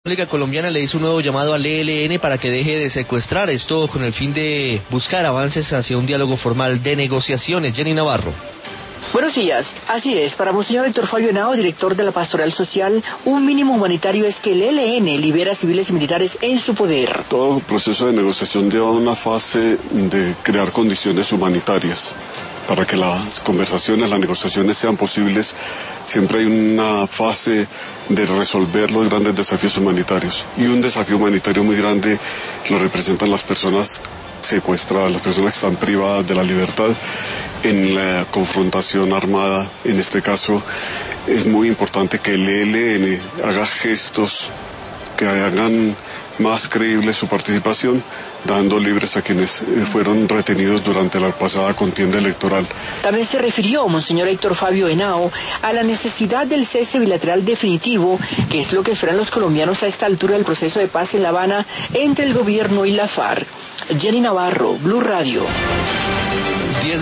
La República Colombiana le hizo un nuevo llamado al ELN para que deje de secuestrar, esto con el fin de buscar avances hacia un diálogo formal de negociaciones. Jenny Navarro. Buenos días. Así es, para Monseñor Héctor Fabio Henao, director de la Pastoral Social, un mínimo humanitario es que el ELN libera a civiles y militares en su poder. Todo proceso de negociación lleva una fase de crear condiciones humanitarias. Para que las conversaciones, las negociaciones sean posibles, siempre hay una fase de resolver los grandes desafíos humanitarios. Y un desafío humanitario muy grande lo representan las personas secuestradas, las personas que están privadas de la libertad en la confrontación armada. En este caso es muy importante que el ELN haga gestos que hagan más creíble su participación, dando libres a quienes fueron retenidos durante la pasada contienda electoral. También se refirió Monseñor Héctor Fabio Henao a la necesidad del cese bilateral definitivo, que es lo que esperan los colombianos a esta altura del proceso de paz en La Habana entre el gobierno y la FARC. Jenny Navarro, Blue Radio.